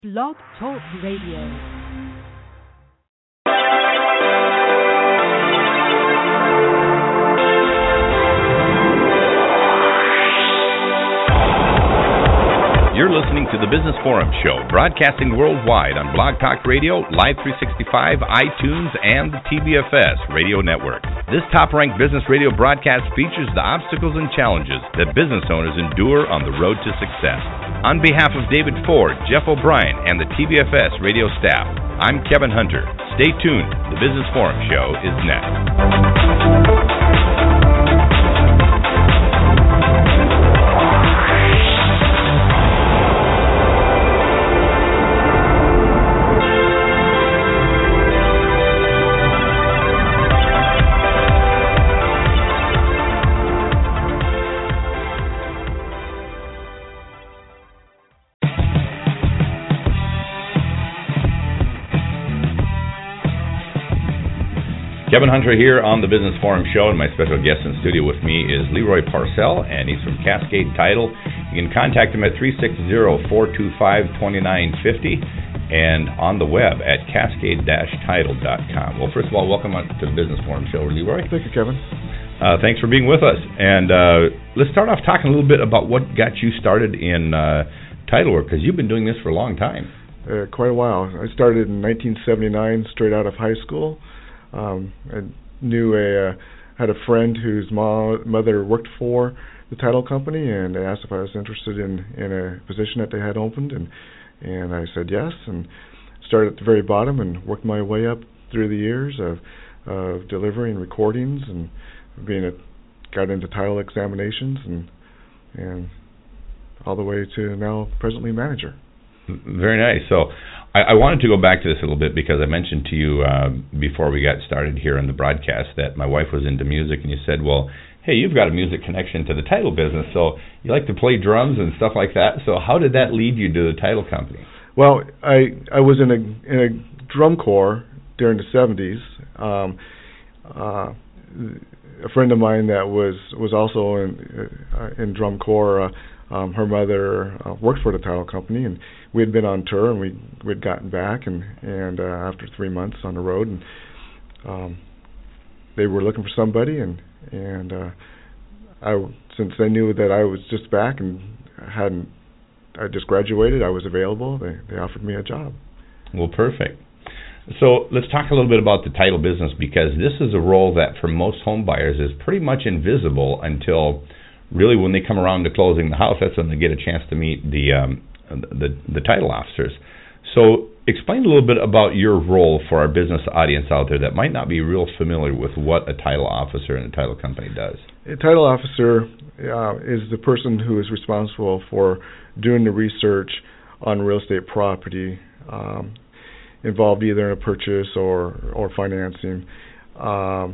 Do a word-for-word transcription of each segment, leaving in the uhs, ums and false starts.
Blog Talk Radio. You're listening to the Business Forum Show, broadcasting worldwide on Blog Talk Radio, Live three sixty-five, iTunes, and the T B F S Radio Network. This top-ranked business radio broadcast features the obstacles and challenges that business owners endure on the road to success. On behalf of David Ford, Jeff O'Brien, and the T B F S radio staff, I'm Kevin Hunter. Stay tuned. The Business Forum Show is next. Kevin Hunter here on the Business Forum Show, and my special guest in studio with me is Leroy Parcell, and he's from Cascade Title. You can contact him at three six zero, four two five, two nine five zero and on the web at cascade dash title dot com. Well, first of all, welcome to the Business Forum Show, Leroy. Thank you, Kevin. Uh, thanks for being with us. And uh, let's start off talking a little bit about what got you started in uh, title work, because you've been doing this for a long time. Uh, quite a while. I started in nineteen seventy-nine, straight out of high school. Um, I knew a uh, had a friend whose mom, mother worked for the title company, and they asked if I was interested in, in a position that they had opened, and and I said yes, and started at the very bottom and worked my way up through the years of of delivering recordings and being a, got into title examinations and and all the way to now presently manager. Very nice. So I, I wanted to go back to this a little bit because I mentioned to you uh, before we got started here on the broadcast that my wife was into music, and you said, well, hey, you've got a music connection to the title business, so you like to play drums and stuff like that. So how did that lead you to the title company? Well, I I was in a in a drum corps during the seventies. Um, uh, a friend of mine that was was also in uh, in drum corps. Uh, Um, her mother uh, worked for the title company, and we had been on tour, and we we'd gotten back, and and uh, after three months on the road, and um, they were looking for somebody, and and uh, I since they knew that I was just back and hadn't I just graduated, I was available. They they offered me a job. Well, perfect. So let's talk a little bit about the title business, because this is a role that for most home buyers is pretty much invisible until really when they come around to closing the house. That's when they get a chance to meet the um, the, the title officers. So explain a little bit about your role for our business audience out there that might not be real familiar with what a title officer in a title company does. A title officer uh, is the person who is responsible for doing the research on real estate property um, involved either in a purchase or or financing. Um,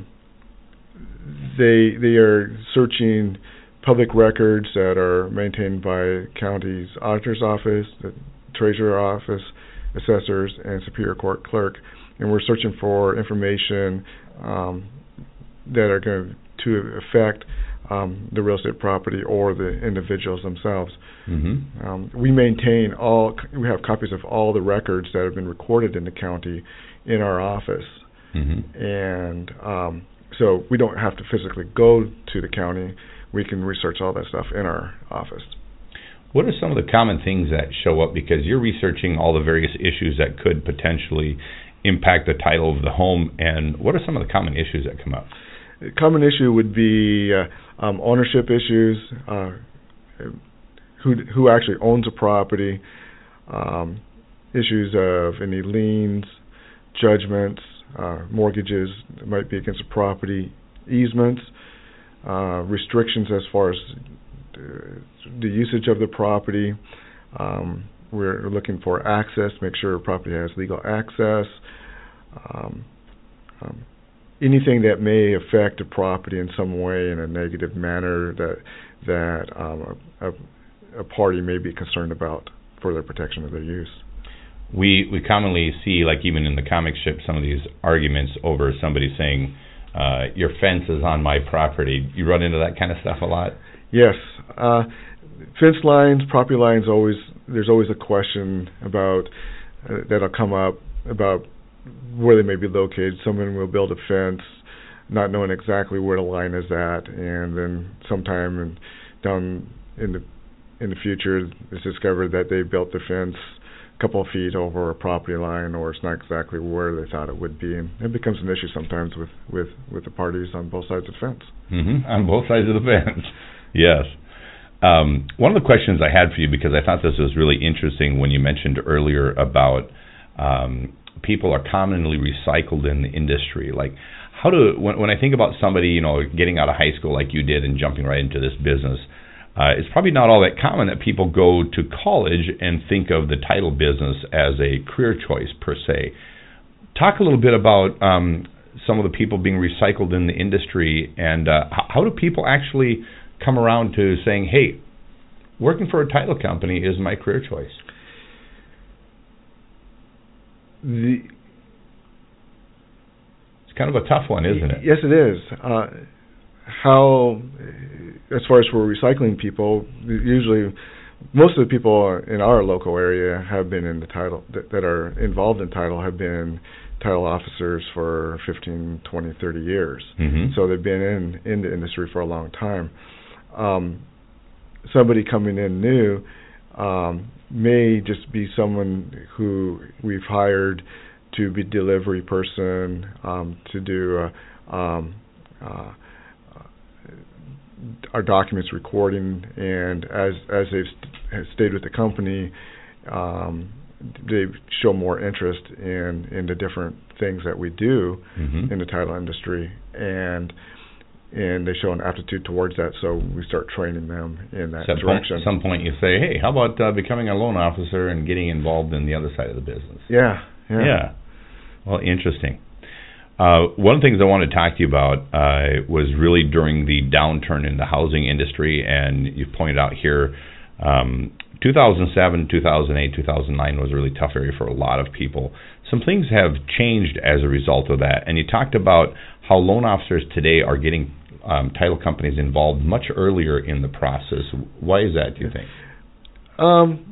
they they are searching public records that are maintained by county's auditor's office, the treasurer office, assessors, and superior court clerk, and we're searching for information um, that are going to affect um, the real estate property or the individuals themselves. Mm-hmm. Um, we maintain all, we have copies of all the records that have been recorded in the county in our office, mm-hmm. and um, so we don't have to physically go to the county. We can research all that stuff in our office. What are some of the common things that show up, because you're researching all the various issues that could potentially impact the title of the home, and what are some of the common issues that come up? A common issue would be uh, um, ownership issues, uh, who who actually owns a property, um, issues of any liens, judgments, uh, mortgages that might be against a property, easements, Uh, restrictions as far as uh, the usage of the property. Um, we're looking for access, make sure the property has legal access. Um, um, anything that may affect the property in some way in a negative manner that that um, a, a party may be concerned about for the protection of their use. We we commonly see, like even in the comic strip, some of these arguments over somebody saying, uh, your fence is on my property. You run into that kind of stuff a lot? Yes. Uh, fence lines, property lines, always there's always a question about uh, that'll come up about where they may be located. Someone will build a fence, not knowing exactly where the line is at, and then sometime in, down in the in the future, it's discovered that they built the fence a couple of feet over a property line, or it's not exactly where they thought it would be, and it becomes an issue sometimes with, with, with the parties on both sides of the fence. Mm-hmm. On both sides of the fence, yes. Um, one of the questions I had for you, because I thought this was really interesting when you mentioned earlier about um, people are commonly recycled in the industry. Like, how do when, when I think about somebody, you know, getting out of high school like you did and jumping right into this business, uh, it's probably not all that common that people go to college and think of the title business as a career choice per se. Talk a little bit about um, some of the people being recycled in the industry, and uh, how, how do people actually come around to saying, hey, working for a title company is my career choice? The It's kind of a tough one, isn't it? Yes, it is. Uh, how, as far as for recycling people, usually most of the people in our local area have been in the title, that, that are involved in title, have been title officers for fifteen, twenty, thirty years. Mm-hmm. So they've been in, in the industry for a long time. Um, somebody coming in new um, may just be someone who we've hired to be delivery person, um, to do uh, um, uh, our documents recording, and as as they've st- stayed with the company, um, they show more interest in, in the different things that we do mm-hmm. in the title industry, and and they show an aptitude towards that, so we start training them in that At direction. At some point you say, hey, how about uh, becoming a loan officer and getting involved in the other side of the business? Yeah, yeah. Yeah. Well, interesting. Uh, one of the things I wanted to talk to you about uh, was really during the downturn in the housing industry, and you pointed out here um, two thousand seven, two thousand eight, two thousand nine was a really tough area for a lot of people. Some things have changed as a result of that, and you talked about how loan officers today are getting um, title companies involved much earlier in the process. Why is that, do you think? Um,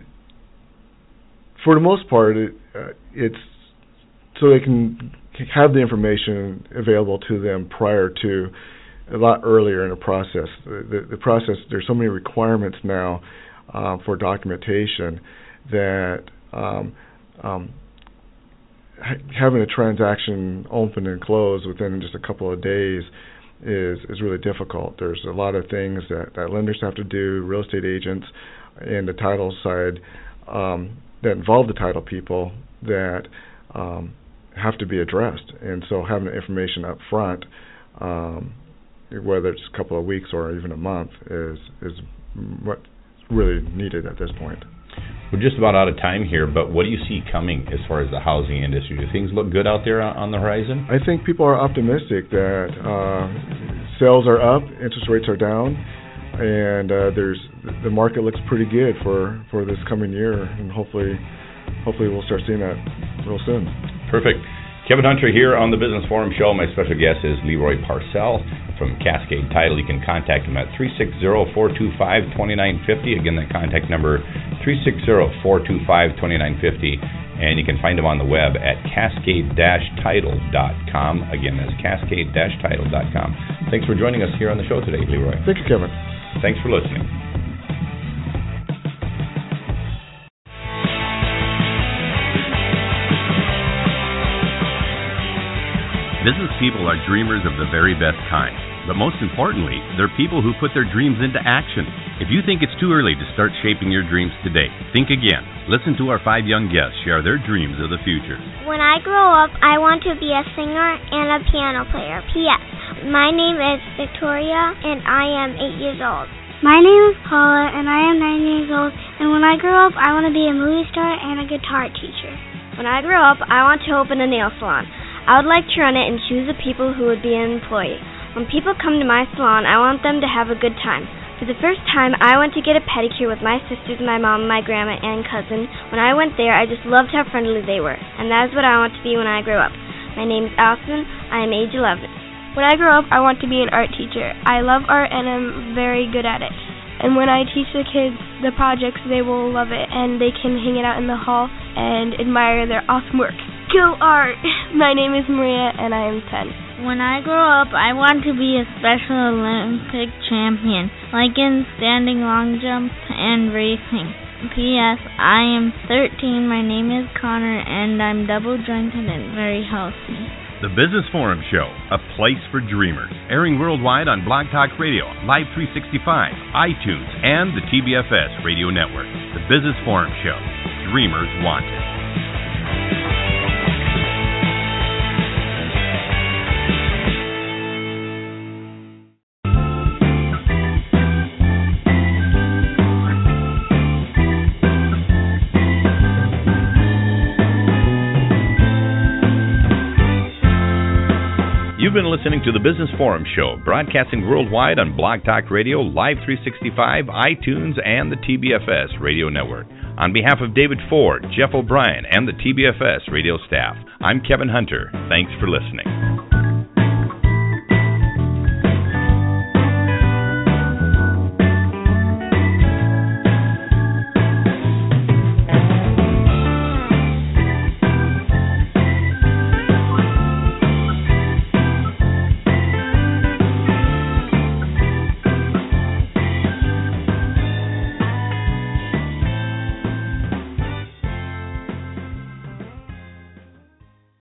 for the most part, it, uh, it's so they can have the information available to them prior to, a lot earlier in the process. The, the, the process, there's so many requirements now uh, for documentation that um, um, ha- having a transaction open and close within just a couple of days is is really difficult. There's a lot of things that, that lenders have to do, real estate agents, and the title side um, that involve the title people that um, have to be addressed. And so having the information up front, um, whether it's a couple of weeks or even a month, is is what's really needed at this point. We're just about out of time here, but what do you see coming as far as the housing industry? Do things look good out there on the horizon? I think people are optimistic that uh, sales are up, interest rates are down, and uh, there's the market looks pretty good for, for this coming year, and hopefully hopefully we'll start seeing that real soon. Perfect. Kevin Hunter here on the Business Forum Show. My special guest is Leroy Parcell from Cascade Title. You can contact him at three six zero, four two five, two nine five zero. Again, that contact number, three six zero, four two five, two nine five zero. And you can find him on the web at cascade dash title dot com. Again, that's cascade dash title dot com. Thanks for joining us here on the show today, Leroy. Thank you, Kevin. Thanks for listening. Business people are dreamers of the very best kind. But most importantly, they're people who put their dreams into action. If you think it's too early to start shaping your dreams today, think again. Listen to our five young guests share their dreams of the future. When I grow up, I want to be a singer and a piano player. P S. My name is Victoria, and I am eight years old. My name is Paula, and I am nine years old. And when I grow up, I want to be a movie star and a guitar teacher. When I grow up, I want to open a nail salon. I would like to run it and choose the people who would be an employee. When people come to my salon, I want them to have a good time. For the first time, I went to get a pedicure with my sisters, my mom, my grandma, and cousin. When I went there, I just loved how friendly they were, and that is what I want to be when I grow up. My name is Allison. I am age eleven. When I grow up, I want to be an art teacher. I love art and I'm very good at it. And when I teach the kids the projects, they will love it, and they can hang it out in the hall and admire their awesome work. Go art! My name is Maria, and I am ten. When I grow up, I want to be a Special Olympic champion, like in standing long jump and racing. P S. I am thirteen, my name is Connor, and I'm double-jointed and very healthy. The Business Forum Show, a place for dreamers, airing worldwide on Blog Talk Radio, Live three sixty-five, iTunes, and the T B F S Radio Network. The Business Forum Show, Dreamers Wanted. You've been listening to the Business Forum Show, broadcasting worldwide on Blog Talk Radio, Live three sixty-five, iTunes, and the T B F S Radio Network. On behalf of David Ford, Jeff O'Brien, and the T B F S radio staff, I'm Kevin Hunter. Thanks for listening.